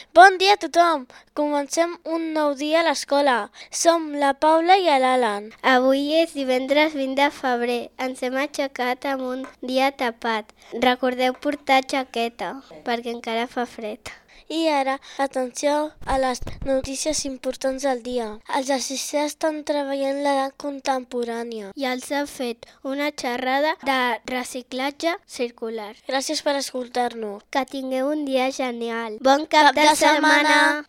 Bon dia a tothom! Comencem un nou dia a l'escola. Som la Paula i l'Alan. Avui és divendres 20 de febrer. Ens hem aixecat amb un dia tapat. Recordeu portar jaqueta, perquè encara fa fred. I ara, atenció a les notícies importants del dia. Els assistents estan treballant l'edat contemporània. I els ha fet una xerrada de reciclatge circular. Gràcies per escoltar-nos. Que tingueu un dia genial. Bon cap de setmana!